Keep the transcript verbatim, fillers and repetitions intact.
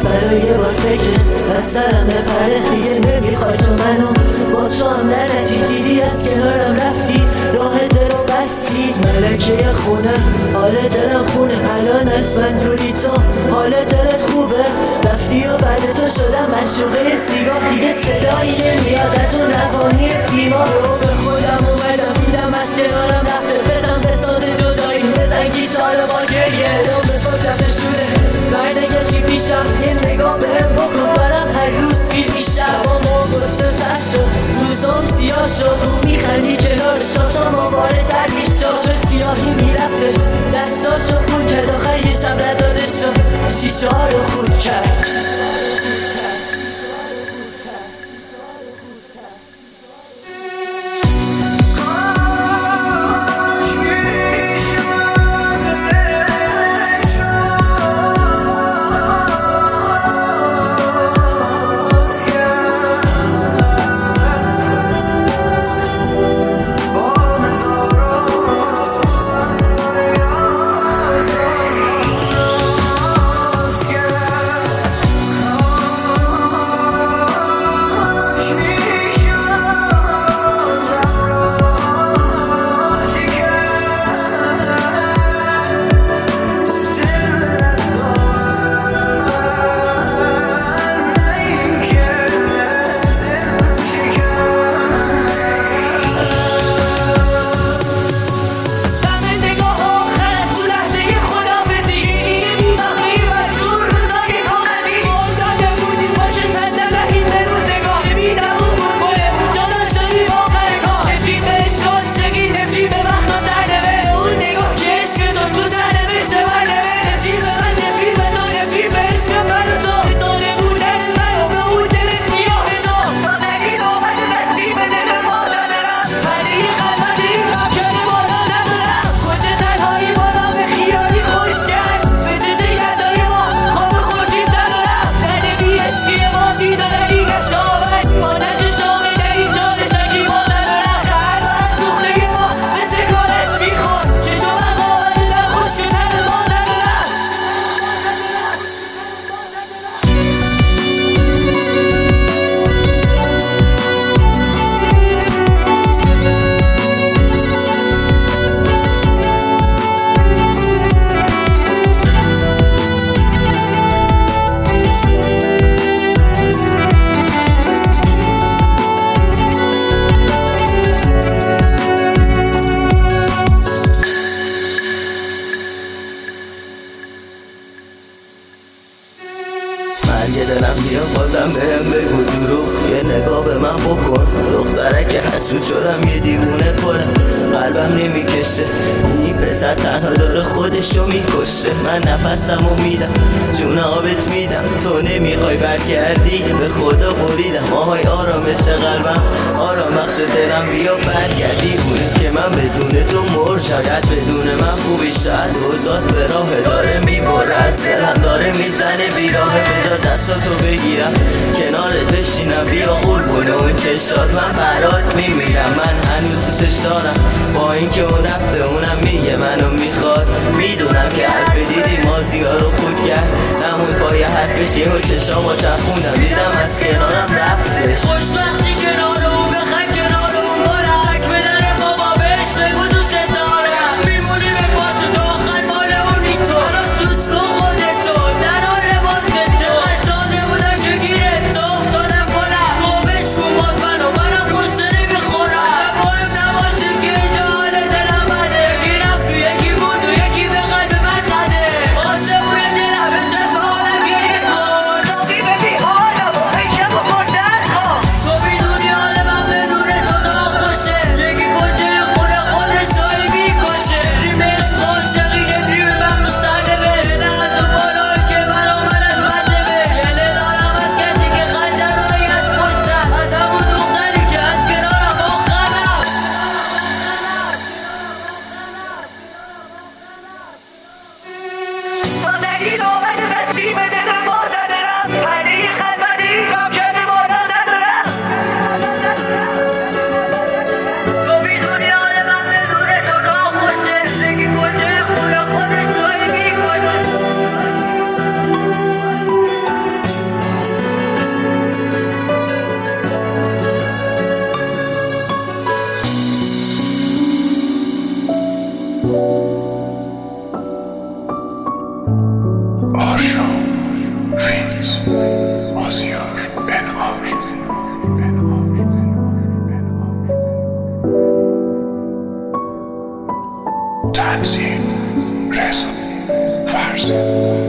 برای یه بار فکرش از سرم بپره. دیگه نمیخوای تو منو با تو هم لعنتی، دیدی از کنارم رفتی راه دلو بستی. ملکه خونه حال دلم خونه، الان از من دوری تو حال دلت خوبه. رفتی و بعد تو شدم مشروقه سیگار، دیگه صدایی نمیاد از اون روانی بیمار. رو به خودم اومدم دیدم از کنارم رفته، بزن به ساز جدایی، بزن گیتار با گریه. رو به فکرت شده برنگشی پیشم، یه نگاه بهم بکن برم هر روز بیر میشم. با ما گسته سر شد روزم سیاه شد، رو میخندی کنار شاشا ماباره تر میشد. چه سیاهی میرفتش دستاشو خون کرد، آخر یه شب ندادش شد شیشه ها رو خود کرد. مرگ دلم بیا بازم بهم بگو دروغ، یه نگاه به من بکن دختره که حسود شدم یه دیوونه کنه. قلبم نمیکشه این پسر تنها داره خودشو میکشه. من نفسمو میدم جون آبت میدم، تو نمیخوای برگردی به خدا بریدم. آهای آرامش قلبم آرام بخش دلم بیا برگردی. اونه که من بدون تو مر شاید بدون من خوبی شاید اوزاد به راه داره میبره از دلم داره میزنه بیراه. بذار دستاتو بگیرم کنارت بشینم بیا قربونه اون چشات من برات میمیرم. من هنوز دوستش دارم با اینکه اون رفته اونم میگه منو میخواد. میدونم که حرف دیدی مازی ها رو خود کرد نمون پای حرفش یه و چشامو چرخوندم دیدم از کنارم رفتش. خوشبختی کنار اون بخن کنار اون بلک بدن بابا بهش بگو دوست دارم. میمونی به پاشو تا آخر مال اونی تو براز دوست کن خودتو در حال باز تو. از ساده بودم که گیره تو افتادم کنم تو بشکن باز منو منم قصه نمیخورم. اصلا بایم نباشه که اینجا حال دلم بده. یکی رفت و یکی موند و یکی به قلب من زده. آسه بوی دلم بشن به حالم گریه کن. ناقی ببی حالم و فکرم و مردن کن. تو بی دنیا تنظیم رضا فرزی.